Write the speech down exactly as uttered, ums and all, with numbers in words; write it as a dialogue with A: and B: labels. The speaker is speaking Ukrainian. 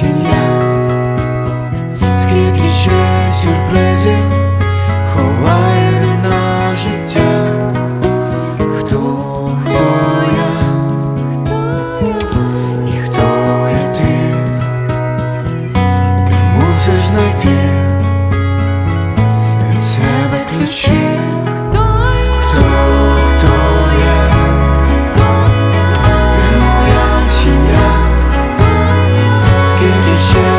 A: сім'я, скільки ще сюрпризів ховає від нас життя. Хто, хто я, і хто є ти? Ти мусиш знайти від себе ключі. Хто, хто я? Ти моя сім'я, скільки ще